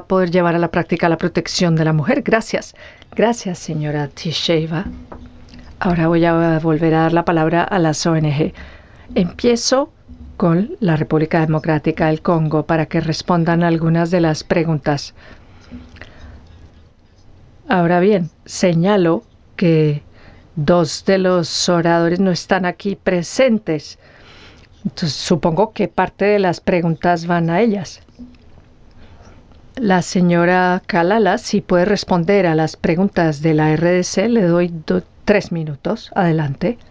a poder llevar a la práctica la protección de la mujer. Gracias. Gracias, señora Tisheva. Ahora voy a volver a dar la palabra a las ONG. Empiezo con la República Democrática del Congo para que respondan algunas de las preguntas. Ahora bien, señalo que dos de los oradores no están aquí presentes. Entonces, supongo que parte de las preguntas van a ellas. La señora Kalala, si puede responder a las preguntas de la RDC, le doy 3 minutos. Adelante.